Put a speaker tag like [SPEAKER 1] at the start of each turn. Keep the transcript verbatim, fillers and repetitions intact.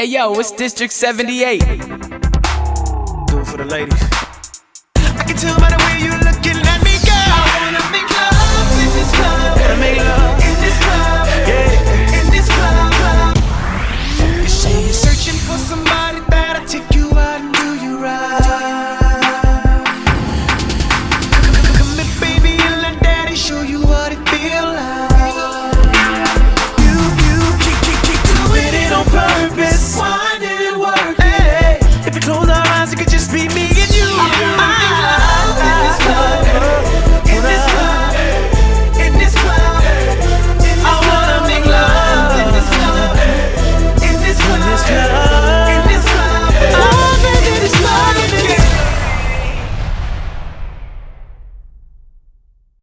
[SPEAKER 1] Hey yo, it's District seventy-eight.
[SPEAKER 2] Do it for the ladies. I can tell by the way you looking at me, girl. I wanna make love in this club. Wanna make love.